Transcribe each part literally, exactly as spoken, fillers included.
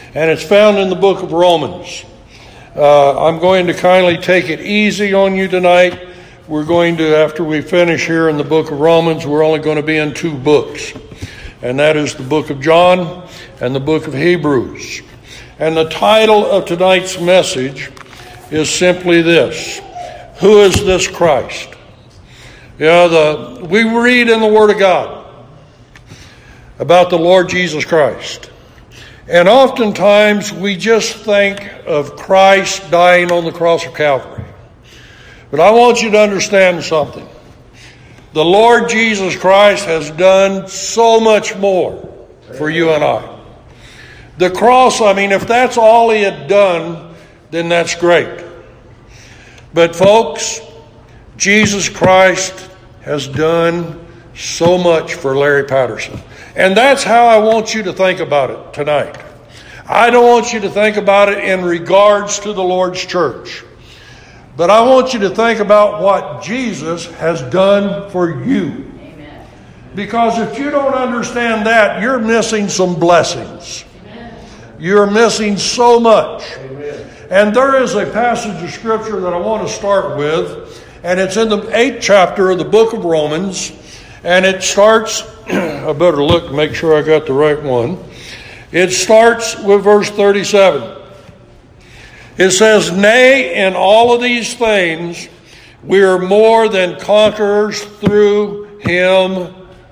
and it's found in the book of Romans. Uh, I'm going to kindly take it easy on you tonight. We're going to, after we finish here in the book of Romans, we're only going to be in two books, and that is the book of John and the book of Hebrews. And the title of tonight's message is simply this: who is this Christ? Yeah, the we read in the Word of God about the Lord Jesus Christ. And oftentimes we just think of Christ dying on the cross of Calvary. But I want you to understand something. The Lord Jesus Christ has done so much more for you and I. The cross, I mean, if that's all he had done, then that's great. But folks, Jesus Christ has done so much for Larry Patterson. And that's how I want you to think about it tonight. I don't want you to think about it in regards to the Lord's church. But I want you to think about what Jesus has done for you. Amen. Because if you don't understand that, you're missing some blessings. Amen. You're missing so much. Amen. And there is a passage of Scripture that I want to start with. And it's in the eighth chapter of the book of Romans. And it starts, I better look to make sure I got the right one. It starts with verse thirty-seven. It says, "Nay, in all of these things, we are more than conquerors through him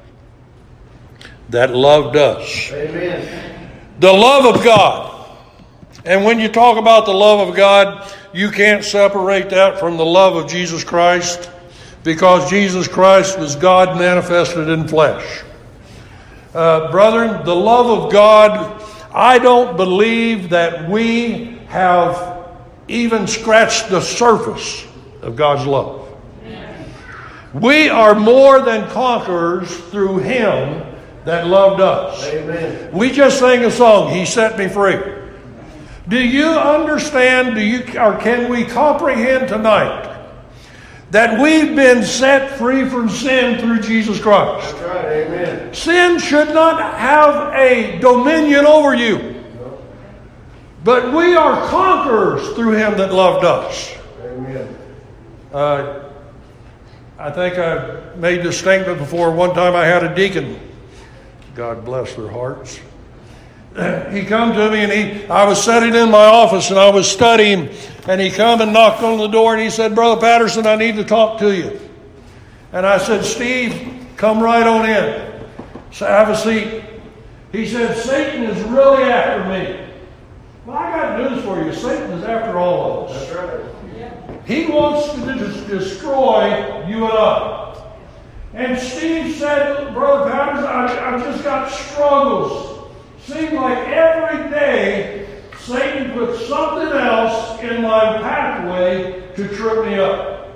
that loved us." Amen. The love of God. And when you talk about the love of God, you can't separate that from the love of Jesus Christ, because Jesus Christ was God manifested in flesh. Uh, brethren, the love of God, I don't believe that we have even scratched the surface of God's love. We are more than conquerors through him that loved us. Amen. We just sang a song, "He Set Me Free." Do you understand, do you, or can we comprehend tonight that we've been set free from sin through Jesus Christ? That's right, amen. Sin should not have a dominion over you. But we are conquerors through him that loved us. Amen. Uh, I think I've made this statement before. One time I had a deacon, God bless their hearts. He come to me and he, I was sitting in my office and I was studying, and he come and knocked on the door and he said, "Brother Patterson, I need to talk to you." And I said, "Steve, come right on in. So have a seat." He said, "Satan is really after me." Well, I got news for you. Satan is after all of us. That's right. Yeah. He wants to just destroy you and I. And Steve said, "Brother Patterson, I, I've just got struggles. Seems like every day Satan puts something else in my pathway to trip me up."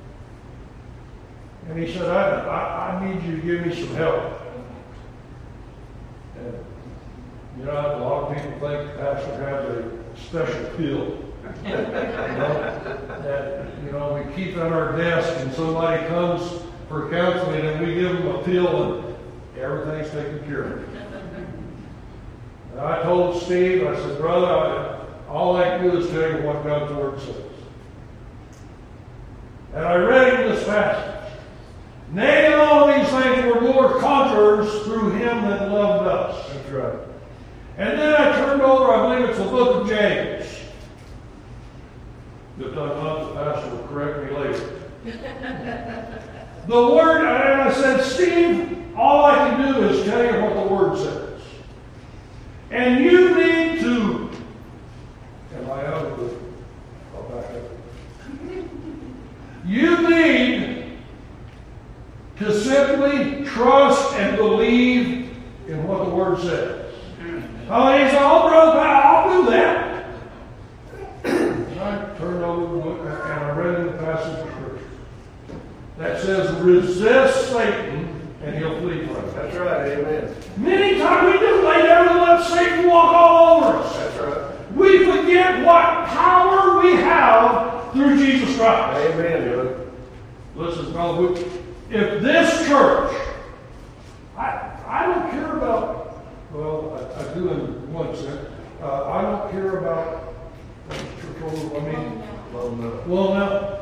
And he said, I, I, I need you to give me some help. And, you know, a lot of people think the pastor has a special pill. you, know, that, you know, we keep at our desk and somebody comes for counseling and we give them a pill and everything's taken care of. And I told Steve, I said, "Brother, I, all I can do is tell you what God's Word says." And I read in this passage, "Nay, in all these things we're more conquerors through him that loved us." That's right. And then I turned over, I believe it's the book of James. If I'm not, the pastor will correct me later. The Word, and I said, "Steve, all I can do is tell you what the Word says. And you need to," am I out of the, I'll back up. "You need to simply trust and believe in what the Word says." Oh, he said, "Oh, brother, I'll do that." And I turned over the book and I read in the passage of Scripture that says, "Resist Satan and he'll flee from you." That's right, amen. Many times we just lay down and let Satan walk all over us. That's right. We forget what power we have through Jesus Christ. Amen, brother. Listen, brother, if this church, I, I don't care about, well, I, I do in one sense, Uh, I don't care about church over, I mean, Well, no. well now,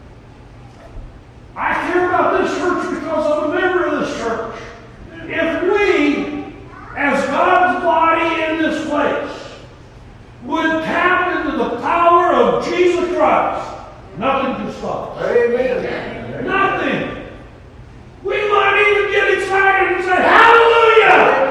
I care about this church because I'm a member of this church. If we, as God's body in this place, would tap into the power of Jesus Christ, nothing can stop us. Amen. Nothing. We might even get excited and say, Hallelujah!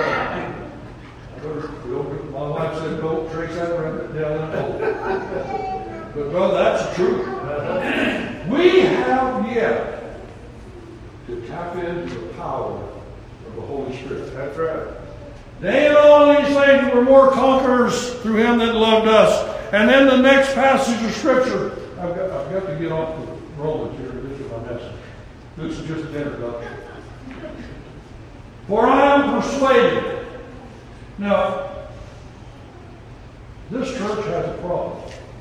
My wife said, don't trace that rabbit down that hole. But brother, that's the truth. We have yet to tap into the power of the Holy Spirit. That's right. They all these things were more conquerors through him that loved us. And then the next passage of Scripture, I've got, I've got to get off the Romans here. This is my message. This is just an introduction. For I am persuaded. Now, this church has a problem.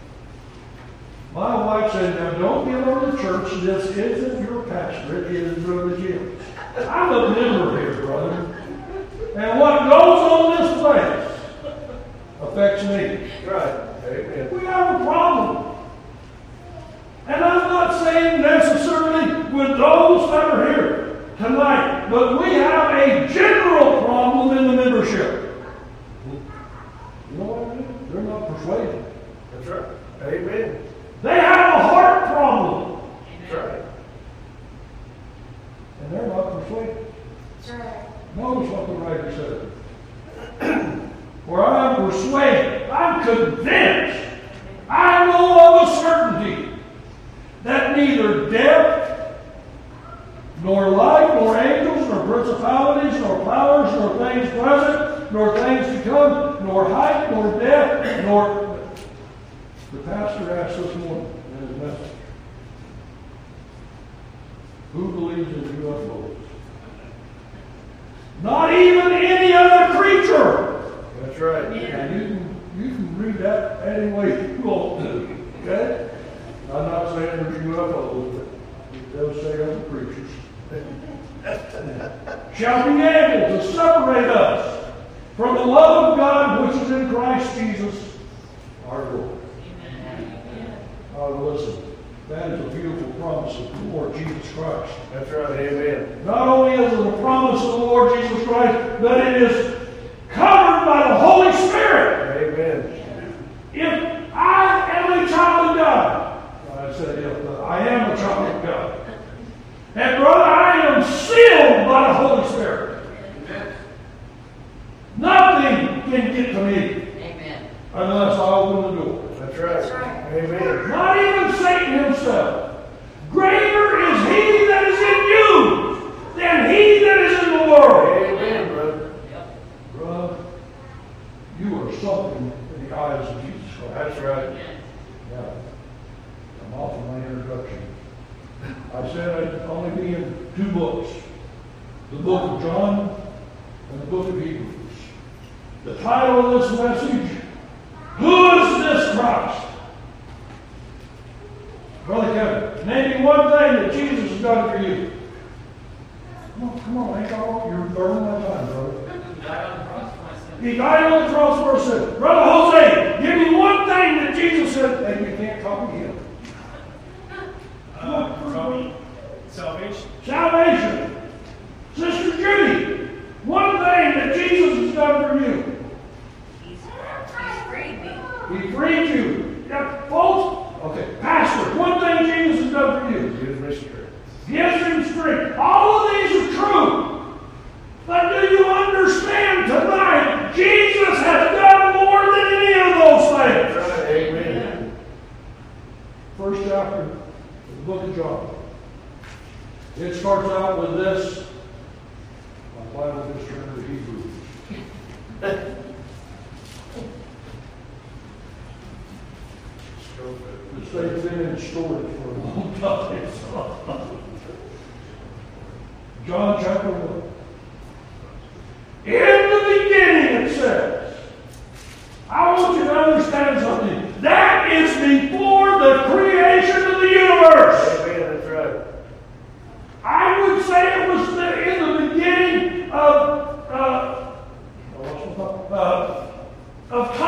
My wife said, now don't get on the church. This isn't your pastor. It is Brother Jim. I'm a member here, brother. And what goes on this place affects me. Right. Amen. We have a problem. And I'm not saying necessarily with those that are here tonight, but we have a general problem in the membership. You know what I mean? They're not persuaded. That's right. Amen. They have a heart problem. That's right. And they're not persuaded. That's right. Notice what the writer said. For I am persuaded, I'm convinced, I know of a certainty that neither death, nor life, nor angels, nor principalities, nor powers, nor things present, nor things to come, nor height, nor depth, nor... The pastor asked this morning in his message, who believes in U F Os? Not even any other creature. That's right. And you can, you can read that any way you want to. Okay? I'm not saying there's U F Os, but it does say other creatures. Shall be able to separate us from the love of God which is in Christ Jesus our Lord. Oh, listen, that is a beautiful promise of the Lord Jesus Christ. That's right. Amen. Not only is it a promise of the Lord Jesus Christ, but it is covered by the Holy Spirit. Amen. If I am a child of God, I said if, I am a child of God. And brother, I am sealed by the Holy Spirit. Amen. Nothing can get to me Amen. unless I open the door. That's right. That's right. Amen. Not even Satan himself. Greater is he that is in you than he that is in the world. Amen, brother. Brother, you are something in the eyes of Jesus Christ. That's right. Yeah. I'm off of my introduction. I said I'd only be in two books. The book of John and the book of Hebrews. The title of this message, Who is this Christ? Brother Kevin, name me one thing that Jesus has done for you. Come on, come on, ain't all, you're burning my time, brother. He died on the cross for my sins. He died on the cross for our sins. Brother Jose, give me one thing that Jesus said, and you can't copy him. Uh, probably salvation. Salvation. Sister Judy, one thing that Jesus has done for you. He's freed me. He freed you. Yeah, folks, okay, Pastor, one thing Jesus has done for you. Gives me strength. Gives him strength. All of these are true. But do you understand tonight, Jesus has done more than any of those That's things. right. Amen. First chapter of the book of John. It starts out with this. My Bible just turned to Hebrews. Because they've been in storage for a long time. John chapter one. In the beginning it says, I want you to understand something. That is before the creation of the universe. Amen. That's right. I would say it was the, in the beginning of uh, uh, of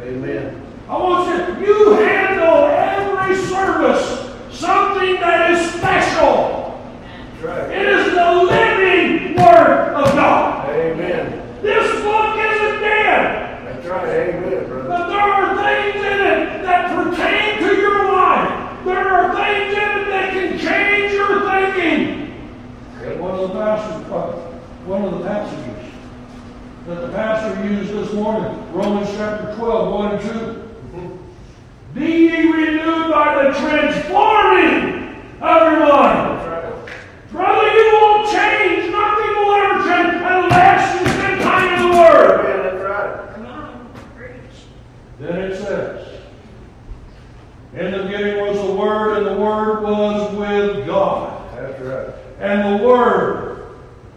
Amen. I want you, you handle every service something that is special. That's right. It is the living Word of God. Amen. This book isn't dead. That's right. Amen, brother. But there are things in it that pertain to your life. There are things in it that can change your thinking. And one of the pastors, one of the passages that the pastor used this morning, Romans chapter twelve, one and two. Be ye renewed by the transforming of your mind. That's right. Brother, you won't change. Nothing will ever change unless you spend time in the Word. Amen. That's right. Come on, preach. Then it says, in the beginning was the Word, and the Word was with God. That's right. And the Word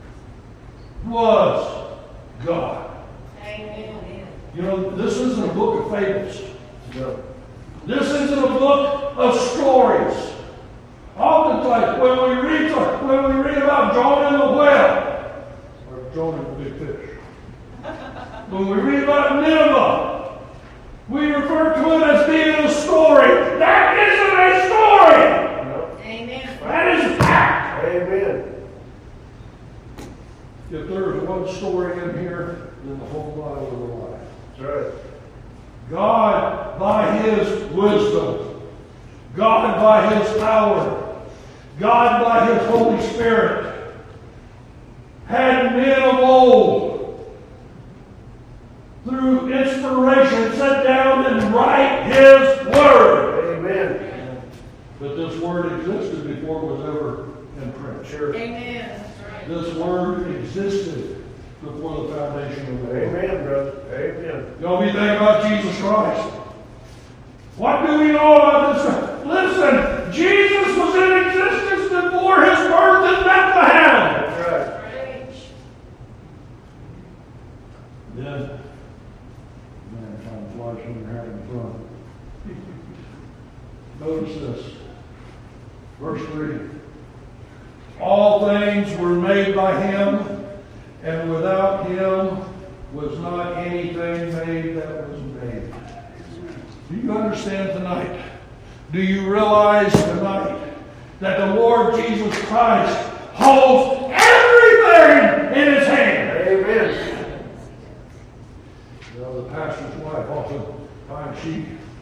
was God. Amen. You know, this isn't a book of fables. No. This isn't a book of stories. Oftentimes, when we read when we read about Jonah and the whale, or Jonah and the big fish, when we read about Nineveh, we refer to it as being a story. That isn't a story. No. Amen. That is fact. Amen. If there is one story in here, then the whole Bible is a lie. That's right. God, by His wisdom, God, by His power, God, by His Holy Spirit, had men of old, through inspiration, sit down and write His Word. Amen. But this Word existed before it was ever in print. Sure. Amen. That's right. This Word existed before the foundation of the world. Amen, brother. Amen. You know, we think about Jesus Christ. What do we know about this? Listen, Jesus was in existence before His birth in Bethlehem. That's right. Preach. Then, man, time flies when you're having fun. Notice this. Verse three. All things were made by Him, and without Him was not anything made that was made. Do you understand tonight? Do you realize tonight that the Lord Jesus Christ holds everything in His hand? Amen. You know, the pastor's wife oftentimes she,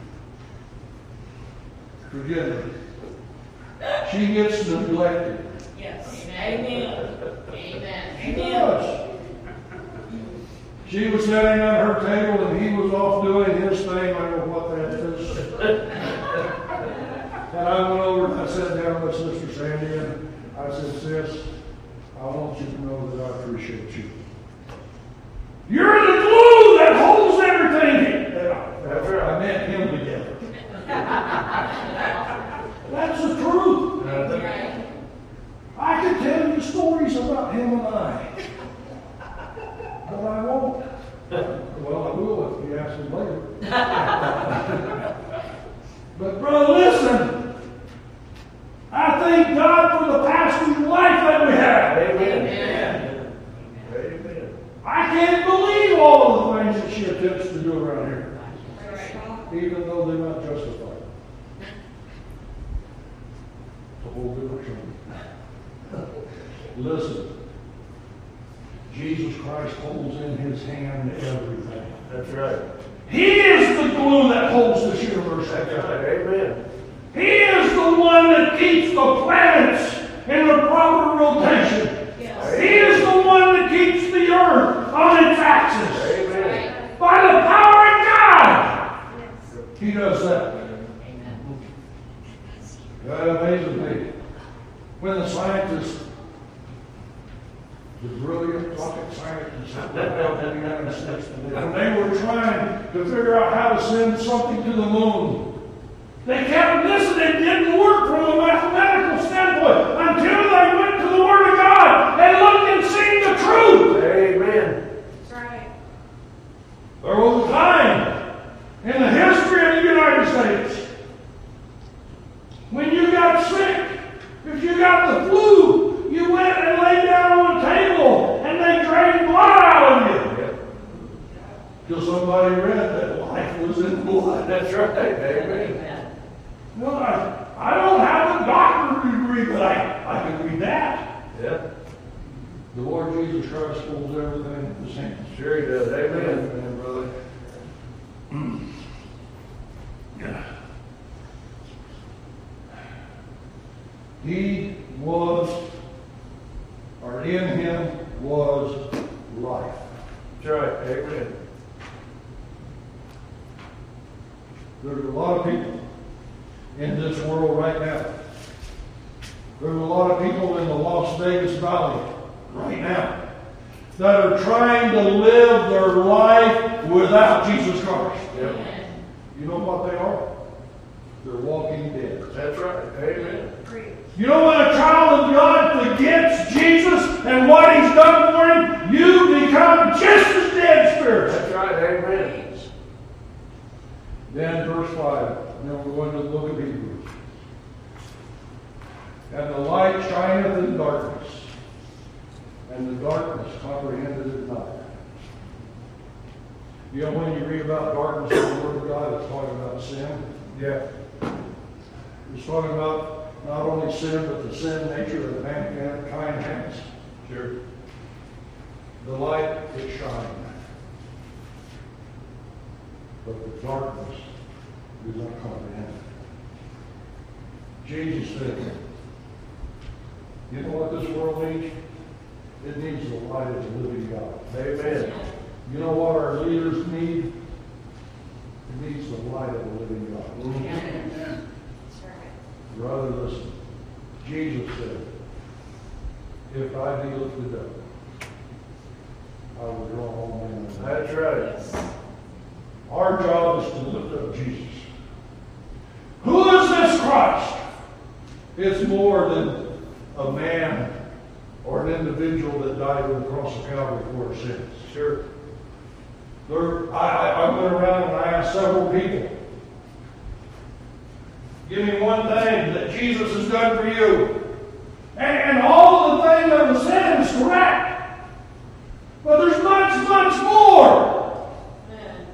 forgive me, she gets neglected. Yes. Amen. Amen. She Amen. does. She was sitting at her table and he was off doing his thing. I don't know what that is. And I went over and I sat down with Sister Sandy and I said, Sis, I want you to know that I appreciate you. You're the glue that holds everything. That's right. I meant him together. That's the truth. That's Right. I could tell you stories about him and I. But I won't. Well, I will if you ask me later. But brother, listen. I thank God for the pastoral life that we have. Amen. Amen. I can't believe all of the things that she attempts to do around here, even though they're not justified. It's a whole different thing. Listen. Jesus Christ holds in His hand everything. That's right. He is the glue that holds this universe That's together. right. Amen. He is the one that keeps the planets in the proper rotation. Yes. He is the one that keeps the earth on its axis. Amen. By the power of God, Yes. He does that. Amen. That amazes me. When the scientists, the brilliant rocket scientists that went out in the United States today, when they were trying to figure out how to send something to the moon, they kept missing. It didn't work from a mathematical standpoint until they went to the Word of God and looked and seen the truth. Amen. That's right. There was a time in the history of the United States when you got sick, if you got the flu, you went and laid down on a table and they drained blood out of you. Yep. Till somebody read that life was in the blood. That's right. Amen. Amen. No, I, I don't have a doctorate degree, but I, I can read that. Yeah. The Lord Jesus Christ holds everything in his hands. Sure he does. Amen. Amen, brother. He was, or in him was life. That's right. Amen. There's a lot of people in this world right now. There's a lot of people in the Las Vegas Valley right now that are trying to live their life without Jesus Christ. Yep. You know what they are? They're walking dead. That's right. Amen. You know when a child of God forgets Jesus and what he's done for him, you become just as dead spiritually. That's right. Amen. Then verse five, then we're going to the book of Hebrews. And the light shineth in darkness, and the darkness comprehended it not. You know, when you read about darkness in the Word of God, it's talking about sin. Yeah. It's talking about not only sin, but the sin nature that mankind has. Sure. The light it shined, but the darkness did not comprehend it. Jesus said, you know what this world needs? It needs the light of the living God. Amen. You know what our leaders need? It needs the light of the living God. Amen. Brother, listen. Jesus said, if I be lifted up, I will draw all men unto me. That's right. Our job is to lift up Jesus. Who is this Christ? It's more than a man or an individual that died on the cross of Calvary for our sins. Sure. There, I, I, I went around and I asked several people, give me one thing that Jesus has done for you. And, and all the thing that was said is correct. But there's much, much more. Amen.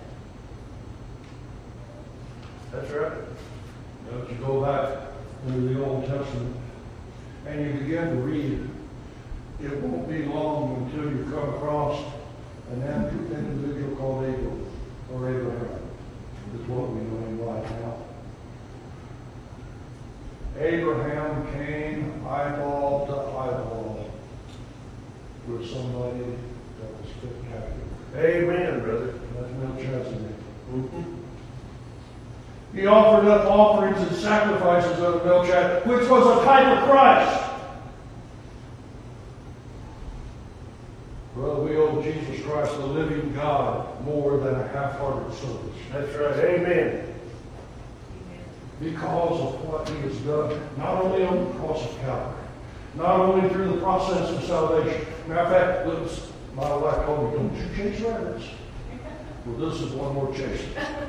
That's right. Now, if you go back into the Old Testament and you begin to read, it won't be long until you come across an individual called Abel or Abraham. Is what we know him right now. Abraham came eyeball to eyeball with somebody that was spectacular. Amen, brother. That's Melchizedek. Mm-hmm. He offered up offerings and sacrifices of Melchizedek, which was a type of Christ. Well, we owe Jesus Christ, the living God, more than a half-hearted service. That's right. Amen. Because of what he has done, not only on the cross of Calvary, not only through the process of salvation. Matter of fact, let's, my wife told me, don't you chase rabbits. Well, this is one more chase.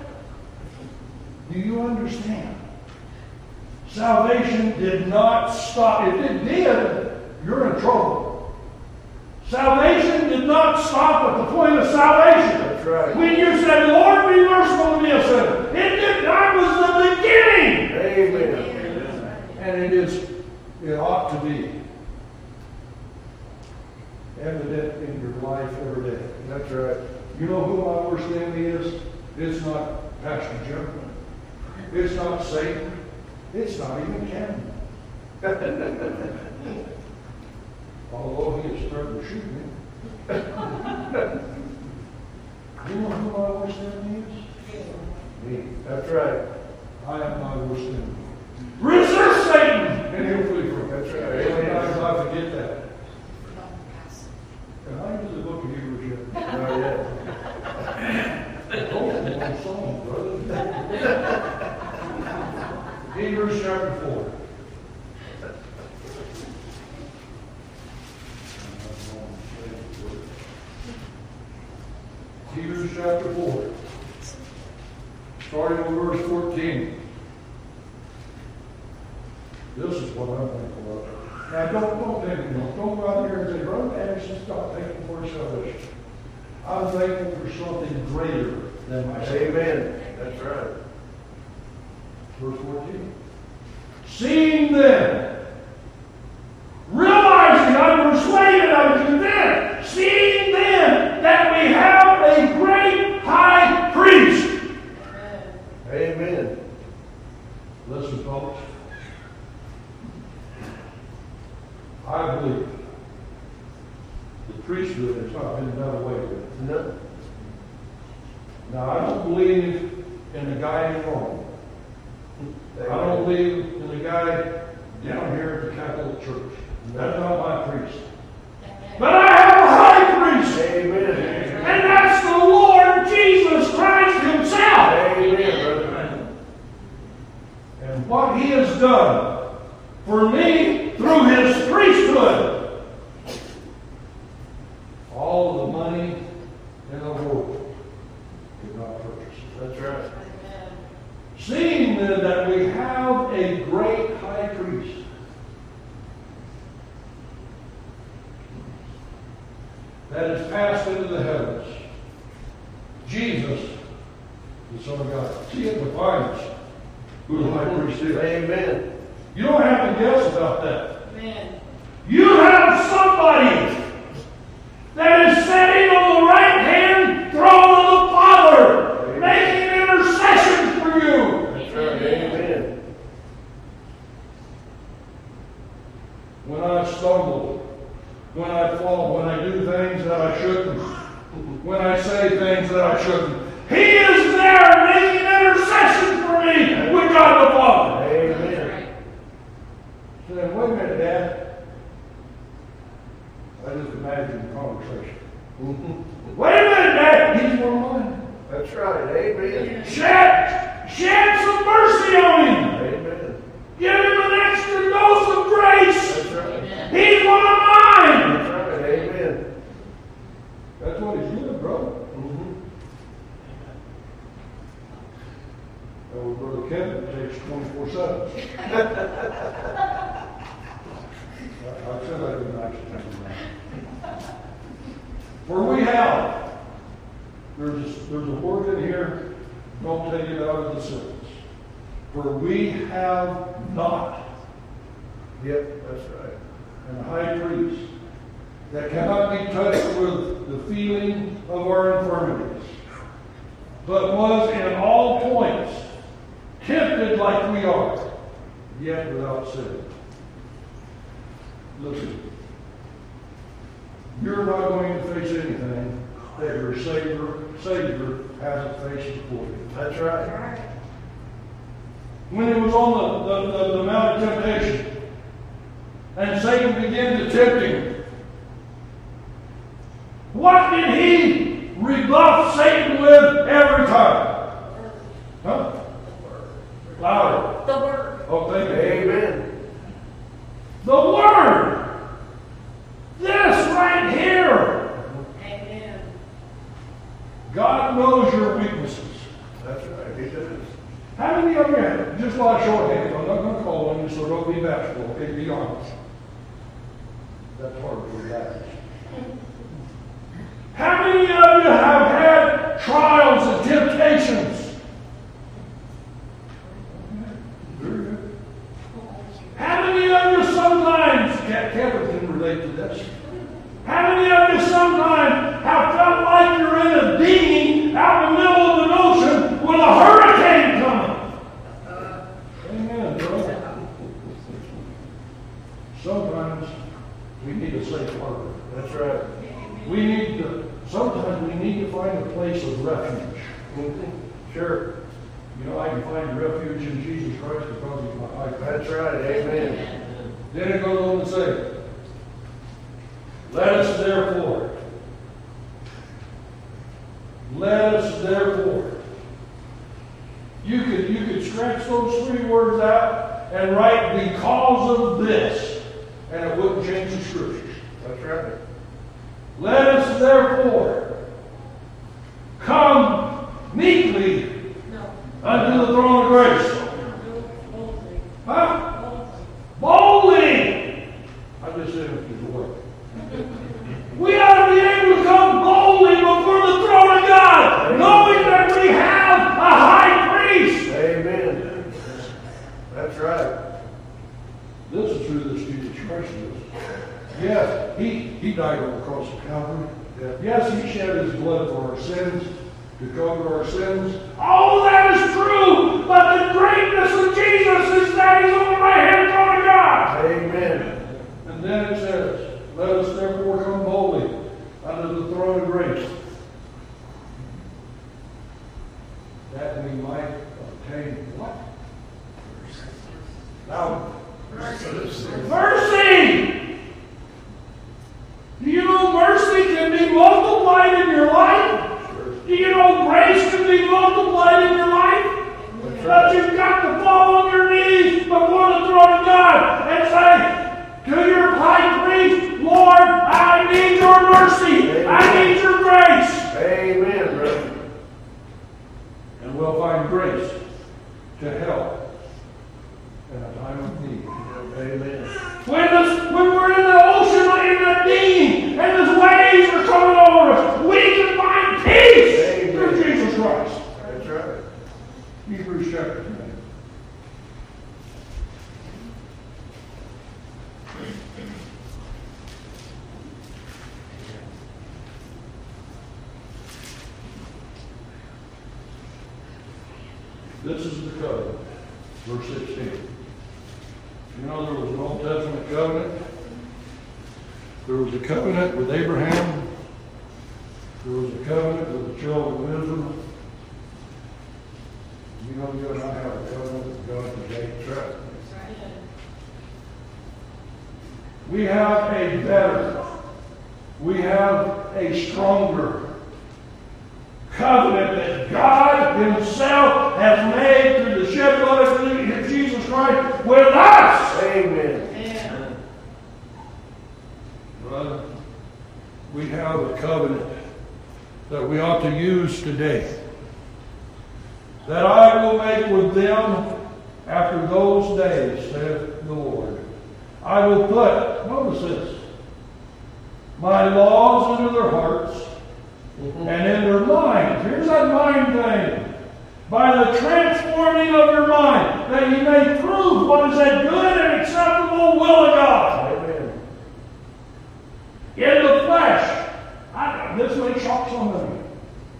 Do you understand? Salvation did not stop. If it did, you're in trouble. Salvation did not stop at the point of salvation. That's right. When you said, Lord, be merciful to me, a sinner. It did. That was the beginning. Amen. And it is, it ought to be evident in your life every day. That's right. You know who my worst enemy is? It's not Pastor Jim. It's not Satan. It's not even Cameron. Although he is starting to shoot me. You know who my worst enemy is? Me. That's right. I am my worst enemy. Resist Satan. And he'll flee from it. That's right. Sometimes I forget that. And I use the book of Hebrews yet. Not yet. Oh, one song, brother. Hebrews chapter four. Hebrews chapter four. Starting with verse fourteen. This is what I'm thankful of. Now, don't, don't think, you know, don't go out here and say, Brother Anderson, stop thankful for salvation. I'm thankful for something greater than myself. Amen. right. Verse fourteen. Seeing then, realizing, I'm persuaded, I'm convinced, seeing then that we have a great high priest. Amen. Listen, folks. I believe the priesthood has not been done away with. No. Now, I don't believe in the guy in Rome. I don't believe in the guy down here at the Catholic Church. That's not my priest. But I have a high priest, Amen. and that's the Lord Jesus Christ himself. Amen, brother. And what he has done for me through his priesthood, all of the money in the world could not purchase it. That's right. Seeing then that we have a great high priest, that has passed into the heavens, Jesus, the Son of God. See, it defines who the high priest is. Amen. You don't have to guess about that. Amen. You have somebody that is sitting on the right hand throne of the Father, making intercession for you. That's right. Amen. When I stumble, when I fall, when I do things that I shouldn't, when I say things that I shouldn't, He is there making intercession for me with God the Father. Amen. So then, wait a minute, Dad. I just imagined the conversation. Wait a minute, Dad. He's one of mine. That's right. Amen. Shed, shed some mercy on him. Amen. Give him an extra dose of grace. That's right. He's one of mine. That's right. Amen. That's what he's doing, bro. Mm-hmm. That was Brother Kevin takes twenty-four seven. I said I didn't actually think of that. For we have, there's a, there's a word in here, don't take it out of the sentence. For we have not Yep. That's right. an high priest that cannot be touched with the feeling of our infirmities, but was in all points tempted like we are, yet without sin. Listen, you're not going to face anything that your Savior, Savior hasn't faced before you. That's right. When he was on the, the, the, the Mount of Temptation, and Satan began to tempt him, what did he rebuff Satan with every time? Huh? Louder. The Word. Oh, thank you. Amen. The Word. This right here. Amen. God knows your weaknesses. That's right. He does. How many of you, just like shorthand, I'm not going to call on you, so don't be bashful, okay? Be honest. That's hard for that. How many of you have had trials and temptations? Very good. How many of you sometimes, Kevin can relate to this, how many of you sometimes have felt like you're in a dinghy out in the middle of an ocean with a hurricane coming? Amen, bro. Sometimes we need a safe harbor. That's right. We need to, sometimes we need to find a place of refuge. Mm-hmm. Sure. You know, I can find refuge in Jesus Christ because He's my high priest. That's right. Amen. Then it goes on to say, let us therefore, let us therefore. You could, you could stretch those three words out and write because of this, and it wouldn't change the scriptures. That's right. Let us therefore come meekly No. unto the throne of grace. Boldly. Huh? Boldly. Boldly. I just said it was a word. We ought to be able to come boldly before the throne of God, knowing that we have a high who this Jesus Christ is. Yes, he, he died on the cross of Calvary. Yes, he shed his blood for our sins, to cover our sins. All that is true, but the greatness of Jesus is that he's on the right hand throne of God. Amen. And then it says, let us therefore come boldly under the throne of grace, that we might obtain what? Now, mercy! Do you know mercy can be multiplied in your life? Do you know grace can be multiplied in your life? But you've got to fall on your knees before the throne of God and say to your high priest, Lord, I need your mercy. I need your grace. Amen, brother. And we'll find grace to help in a time of need. Amen. When, this, when we're in the ocean, in the dinghy, and the waves are coming over us, we can find peace Amen. through Jesus Christ. That's right. Hebrews chapter ten. This is the covenant. Verse sixteen. You know there was an Old Testament covenant. There was a covenant with Abraham. There was a covenant with the children of Israel. You know you and I have a covenant with God today. Right? We have a better, we have a stronger covenant that God Himself has made through the shed blood of Jesus Christ with us. Amen. Amen. Brother, we have a covenant that we ought to use today. That I will make with them after those days, saith the Lord. I will put, notice this, my laws into their hearts and in their minds. Here's that mind thing. By the transforming of your mind, that you may prove what is that good and acceptable will of God. Amen. In the flesh. I, this may shock some of you.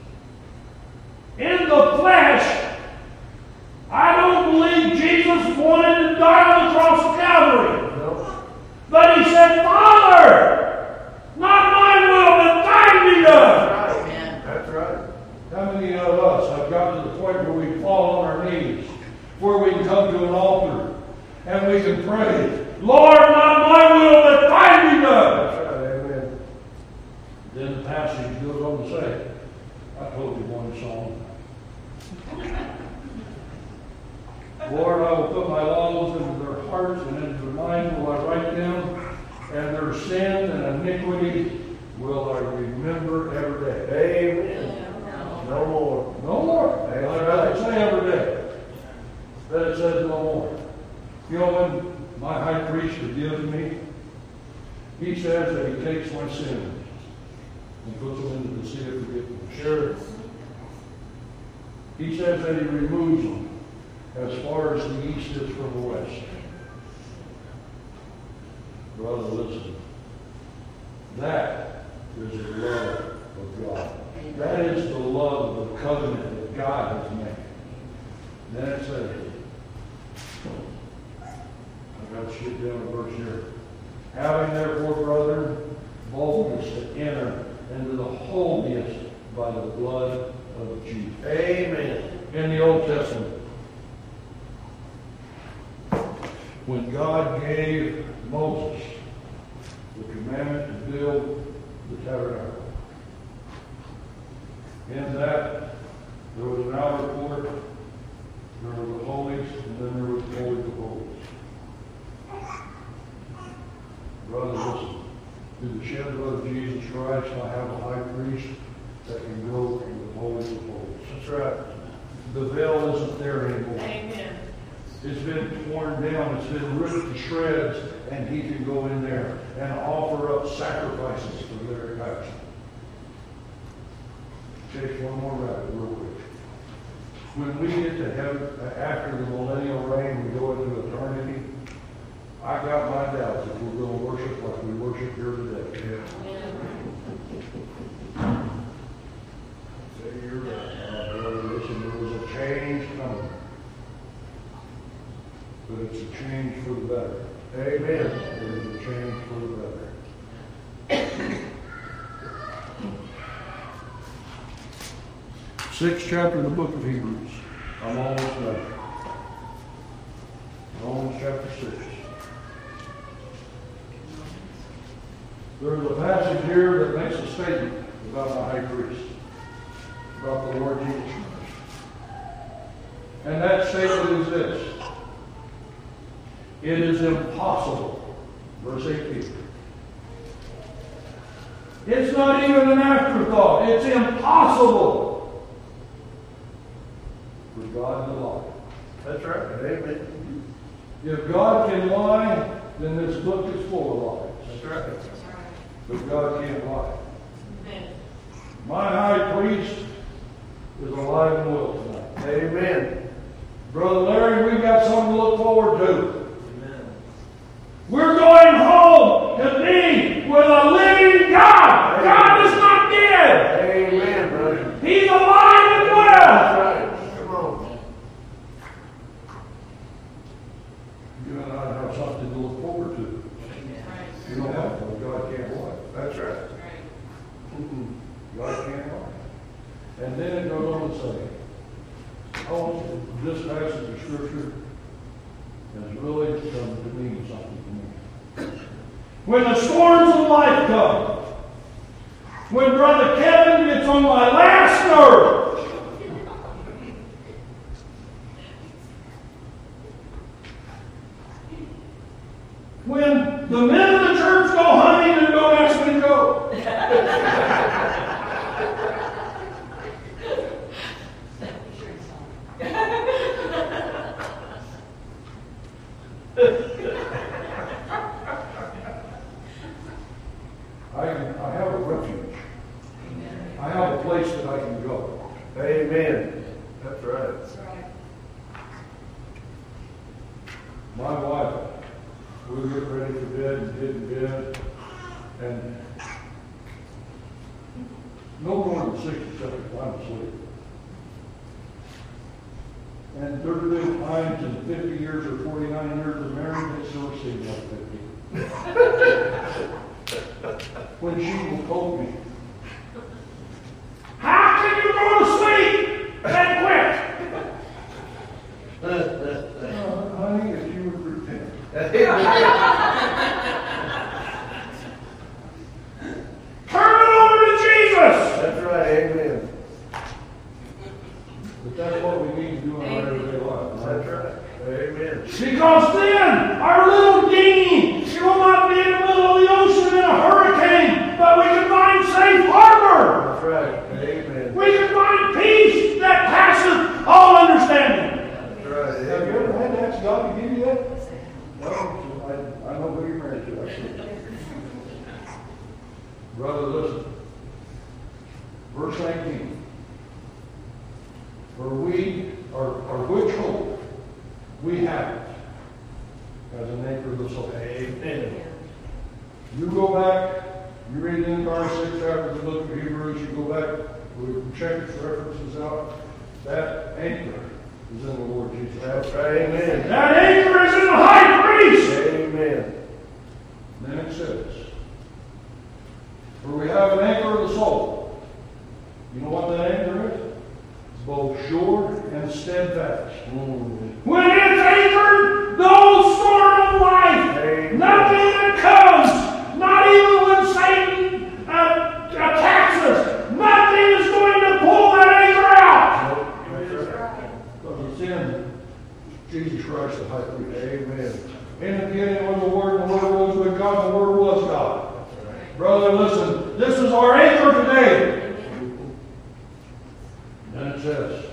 In the flesh, I don't believe Jesus wanted to die on the cross of Calvary. No. But He said, Father, not my will, but thine be done. That's right. That's right. How many of us have gotten to the point where we fall on our knees, where we can come to an altar and we can pray, Lord, not my will, but thine be done. That's right. Amen. Then the passage goes on to say, I told you one song. Lord, I will put my laws into their hearts and into their minds will I write them, and their sin and iniquity will I remember every day. Amen. No more. No more. That's Like right. I say every day. That it says no more. You know, when my high priest forgives me, he says that he takes my sins and puts them into the sea of forgiveness. Sure. He says that he removes them as far as the east is from the west. Brother, listen. That is the love of God. That is the love of the covenant that God has made. Then it says, I've got to shoot down a verse here. Having therefore, brethren, boldness to enter into the holiest by the blood of Jesus. Amen. In the Old Testament, when God gave Moses the commandment to build the tabernacle, in that there was an outer court, there were the holies, and then there was the holy of holies. Brothers, listen. Through the shed blood of Jesus Christ, I have a high priest that can go into the holies of holies. That's right. The veil isn't there anymore. Amen. It's been torn down, it's been ripped to shreds, and he can go in there and offer up sacrifices for their action. Chase one more rabbit real quick. When we get to heaven, after the millennial reign, we go into eternity, I got my doubts if we're going to worship like we worship here today. Say you're right. Uh, brother, listen, there was a change coming. But it's a change for the better. Amen. It is a change for the better. Sixth chapter of the book of Hebrews. I'm almost done. Romans chapter six. There's a passage here that makes a statement about the high priest, about the Lord Jesus Christ. And that statement is this. It is impossible. Verse eighteen. It's not even an afterthought. It's impossible for God to lie. That's right. Amen. If God can lie, then this book is full of lies. That's right. But God can't lie. My high priest is alive and well tonight. Amen. Brother Larry, we've got something to look forward to. We're going home to be with a living God. God is not dead. Amen, brother. He's alive and well. That's right. Come on. You and I have something to look forward to. You don't have to. God can't lie. That's right. God can't lie. And then it goes on to say, oh, this passage of Scripture has really come to mean something to me. When the storms of life come, when Brother Kevin gets on my last nerve, when the men of the church go hunting and don't ask me to go, I, I have a refuge. I have a place that I can go. Amen. That's right. My wife, we were getting ready for bed and get in bed, and no more than sixty-seven times asleep. And there's been times in fifty years or forty-nine years of marriage, it's never seemed like fifty. When she will quote me, how can you go to sleep and quit? Uh, honey, if you would repent. Turn it over to Jesus. That's right. Amen. But that's what we need to do in our everyday life. That's right. Amen. Because then our little dinghy, she will not be in the middle of the ocean in a hurricane, but we can find safe harbor. That's right. Amen. We can find peace that passeth all understanding. That's right. Have you Amen. ever had to ask God to give you that? No, I, I know who you're married to. I see. Brother, listen. Verse nineteen. For we, or, or which hope we have it as an anchor of the soul. Amen. You go back, you read the entire sixth chapter of the book of Hebrews, you go back, we check its references out. That anchor is in the Lord Jesus That's Christ. right. Amen. That anchor is in the high priest. Amen. Then it says, for we have an anchor of the soul. You know what that anchor is? It's both sure and steadfast. Mm. When it's anchored, no storm of life, Amen. nothing that comes, not even when Satan uh, attacks us, nothing is going to pull that anchor out. That's right. Because it's in Jesus Christ the high priest. Amen. In the beginning was the Word, and the Word was with God, and the Word was God. Brother, listen, this is our anchor today. And it says,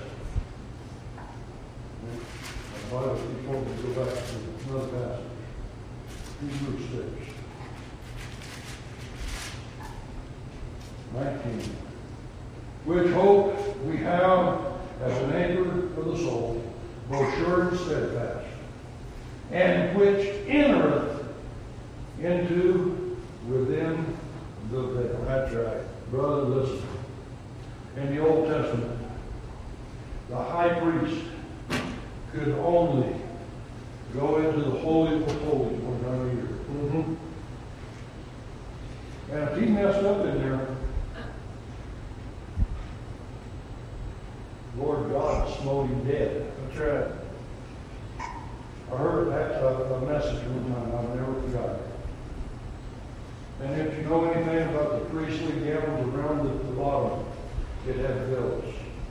the Bible, before we go back to another passage, Hebrews six, nineteen. Which hope we have as an anchor for the soul, both sure and steadfast. and which entereth into within the veil. That's right. Brother, listen. In the Old Testament, the high priest could only go into the Holy of Holies one time a year. Mm-hmm. And if he messed up in there, Lord God smote him dead. That's right. I heard that uh, a message one time, I've never forgotten it. And if you know anything about the priestly gowns around the, the bottom, it had bells.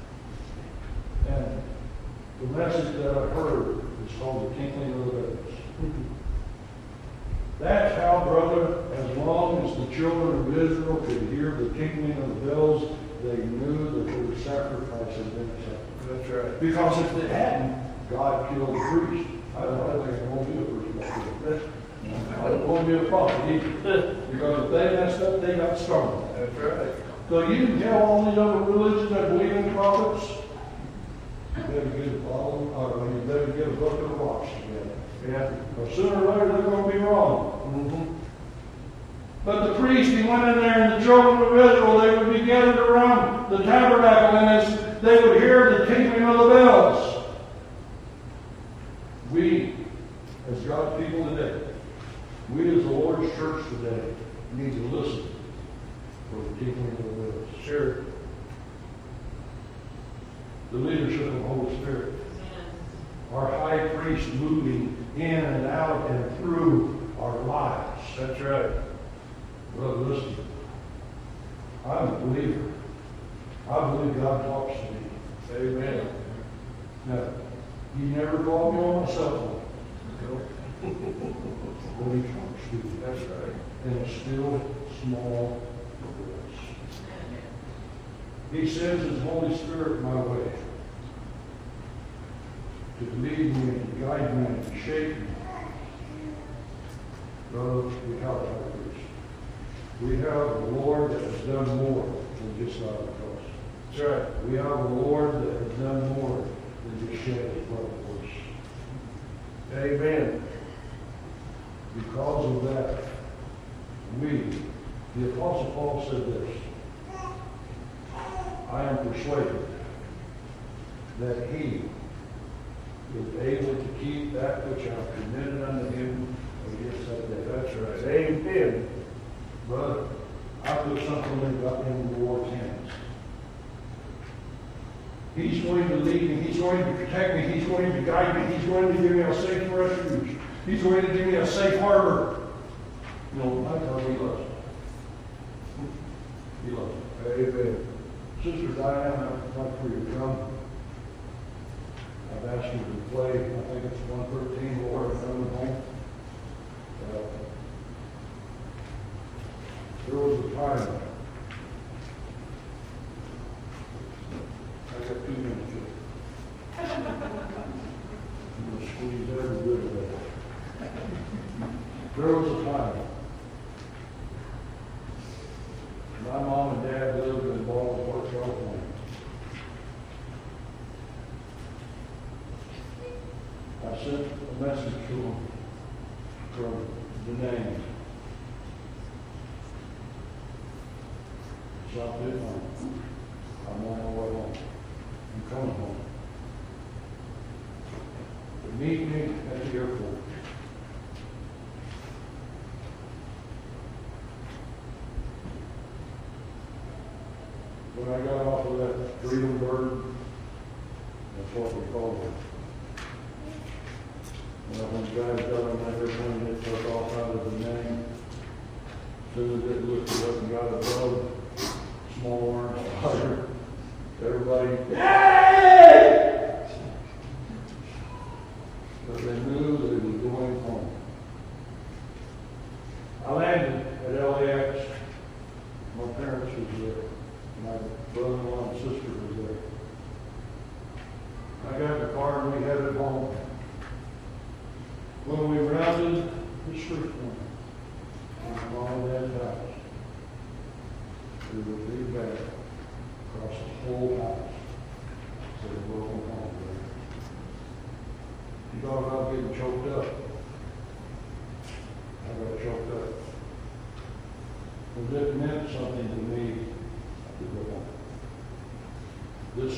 And the message that I heard is called the tinkling of the bells. That's how, brother, as long as the children of Israel could hear the tinkling of the bells, they knew that their sacrifice had been accepted. That's right. Because if they hadn't, God killed the priest. I don't, I don't think it won't be a priest like this. It won't be a prophet either. Because if they messed up, they got stoned. That's right. So you can tell all these other religions that believe in prophets, you better get a bottle, or you better get a bucket of rocks together. Yeah. Or sooner or later they're going to be wrong. Mm-hmm. But the priest, he went in there, and the children of Israel, they would be gathered around the tabernacle, and as they would hear the tinkling of the bells. We, as God's people today, we as the Lord's church today, need to listen for the tinkling of the bells. Sure. The leadership of the Holy Spirit. Our high priest moving in and out and through our lives. That's right. Brother, listen. I'm a believer. I believe God talks to me. Amen. Now, He never called me on my cell phone. But He talks to me. That's right. In a still, small voice. He sends His Holy Spirit my way to lead me and to guide me and to shape me. Brothers, we have a high priest. We have a Lord that has done more than just out of the cross. That's right. We have a Lord that has done more than just shed His blood for us. Amen. Because of that, we, the Apostle Paul said this, I am persuaded that he is able to keep that which I have committed unto him against that day. That's right. Amen. Brother, I put something in God in the Lord's hands. He's going to lead me. He's going to protect me. He's going to guide me. He's going to give me a safe refuge. He's going to give me a safe harbor. You know, I tell He loves me. He loves me. Amen. Sister Diane, I'd like for you to come. I've asked you to play, I think it's one thirteen, Lord, I'm coming home. Uh, there was a time, I got two minutes here. I'm going to squeeze every bit of that. There was a time, my mom and dad lived in Baldwin, California. I sent a message to them from the name. South Vietnam. I'm on my way home. I'm coming home. Meet me at the airport. When I got off of that Freedom Bird, that's what we called it. Well, when the guys got on that airplane, they took off out of the name. As soon as they lifted up and got above, small arms higher, everybody, hey! But they knew they were going home. I landed at L A X. My parents was there. My brother-in-law and sister was there. I got in the car and we headed home. When we rounded the street corner, and mom and dad's house, there was a big bag across the whole house. Said, welcome home, baby. You thought about getting choked up.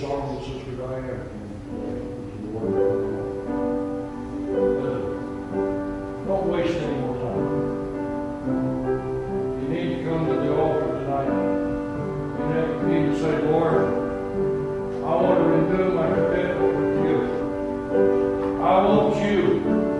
song that Sister Diane. Don't waste any more time. You need to come to the altar tonight. You need to say, Lord, I want to renew my commitment with you. I want you